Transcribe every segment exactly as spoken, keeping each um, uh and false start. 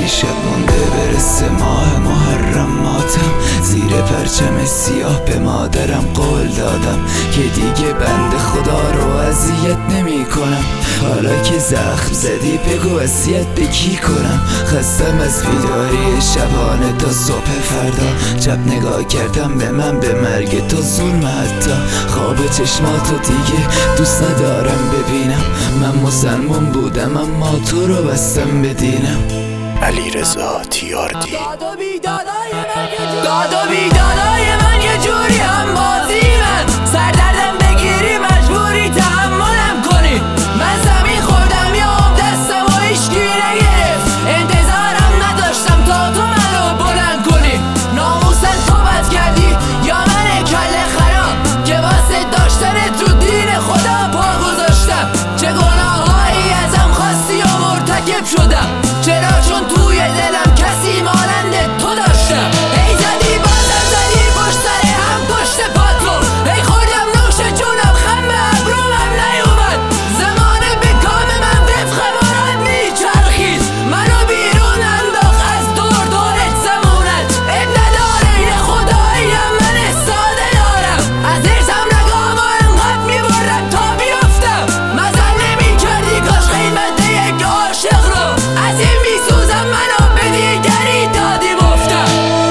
شب مونده برسه ماه محرم ماتم، زیر پرچم سیاه به مادرم قول دادم که دیگه بنده خدا رو اذیت نمی کنم. حالا که زخم زدی بگو وصیت به کی کنم؟ خستم از بیداری شبانه تا صبح فردا، شب نگاه کردم به من به مرگ تو ظلم، حتی خواب چشماتو دیگه دوست ندارم ببینم. من مسلمان بودم اما تو رو بستم به دینم. علیرضا تیاردی. داد و بیدادای من یه جوری داد و بیدادای من یه جوری هم بازی من سردردم بگیری مجبوری تحملم کنی. من زمین خوردم یا دستم و هیچکی نگرفت، انتظارم نداشتم تا تو منو بلند کنی. ناموسن تو بد کردی یا من کله خراب که واسه داشتن تو دین خدا پا گذاشتم؟ چه گناهایی ازم خواستی و مرتکب شدم؟ چرا؟ چون توی دلم کسی مانند تو داشتم. ای زدی بازم زدی پشت سر هم پشت پاتو، ای خوردم نوش جونم خم به ابرومم نیومد. زمانه به کام من وفق مراد میچرخید، منو بیرون انداخت از دور دورت زمونت. اب نداره یه خداییم من ساده دارم، از ارزم نگام و انقدر میبرم تا بیفتم. مزن نمی کردی کاش قیمت یک عاشق رو از این میسوزم منو به دیگری دادی مفتم.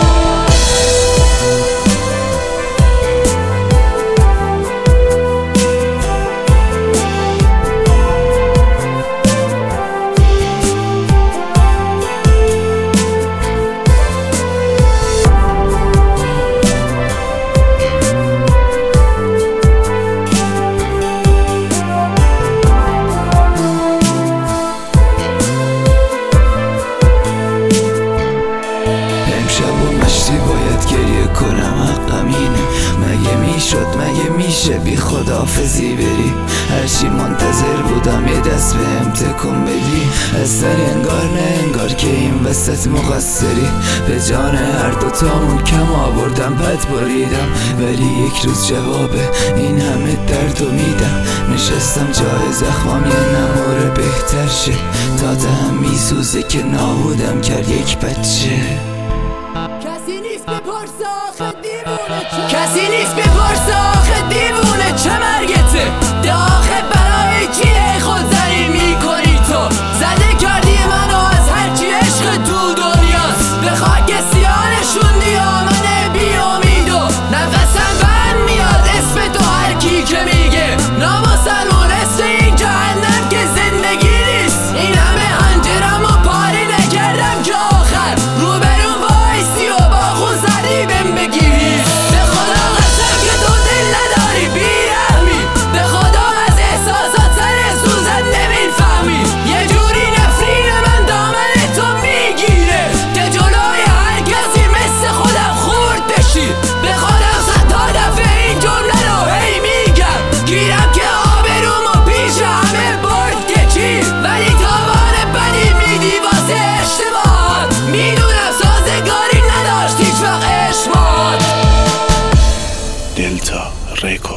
باید گریه کنم حقم اینه، مگه میشد مگه میشه بی خداحافظی بری؟ هرچی منتظر بودم یه دست بهم تکون بدی، از سر انگار نه انگار که این وسط مقصری. به جان هر دوتامون کم آوردم بد باریدم، ولی یک روز جواب این همه دردو میدم. نشستم جای زخمام یه نموره بهتر شه، تا دهم میسوزه که نابودم کرد یک بچه. کسی نیست بپرس آخه دیوونه چه کسی نیست بپرس آخه دیوونه چه مرگته؟ ده آخه برای چیه خودزنی میکنی تو؟ زده کردی منو از هرچی عشق تو دنیاست، به خاک سیاه نشوندی آمن بی امیدو. نفسم بند میاد اسم تو هر کی که میگه نامسلمون اسم این جهنم که زندگی نیست. این همه هنجرمو پاره نکردم که آخر روبرون وایسی و با خون زدی بهم بگیری. به خدا قسم که تو دل نداری بیرحمی، به خدا از احساسات سر سوزت نمیفهمی. یه جوری نفرین من دامن تو میگیره که جلوی هر کسی مثل خودم خورد بشی. به خودم صد تا دفعه این جمله رو هی میگم، گیرم که آبرومو پیش همه برد که چی، ولی تاوان بدی میدی واسه اشتباهات. میدونم سازگاری نداشت هیچ وقت عشقات. دلتا ریکورد.